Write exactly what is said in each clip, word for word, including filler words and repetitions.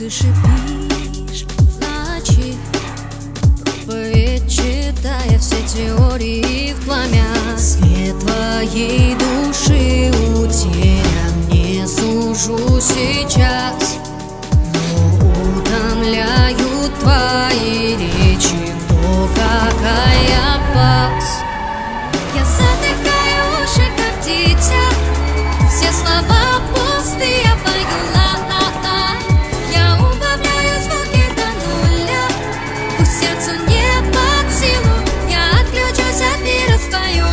ты шипишь в ночи, проповедь читая все теории в пламя. Свет твоей души утерян, не сужу сейчас, но утомляют твои речи, кто какая пас. Я затыкаю уши, как дитя, все слова пустые, я пою ла-ла-ла. Я убавляю звуки до нуля, пусть сердцу не под силу, я отключусь от мира, спою.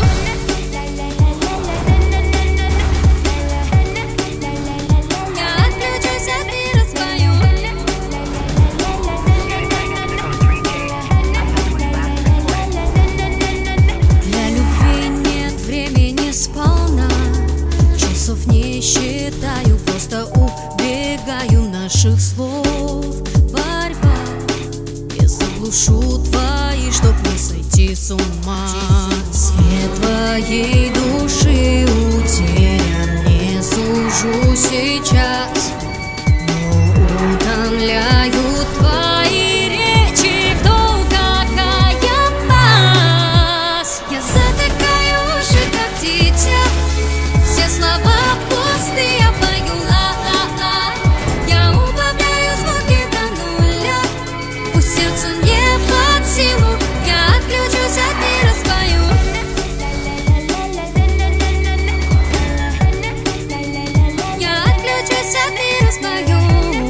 Я отключусь от мира, спою. Для любви нет времени сполна, часов не считаю, просто убегаю наших слов. Борьба, я заглушу твои, чтоб не сойти с ума. Свет твоей души утерян, не сужу сейчас, но утомляют твои речи, кто какая пас. Я затыкаю уши, как дитя, все слова пустые, я пою ла-ла-ла. Я убавляю звуки до нуля, пусть сердцу не под силу, я отключусь от мира, спою. Я отключусь от мира, спою.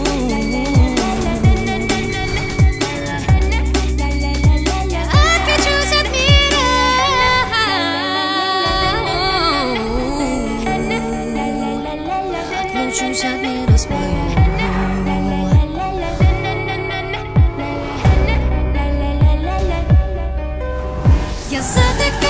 Я отключусь от мира. Отключусь от мира, спою. Я затыкаю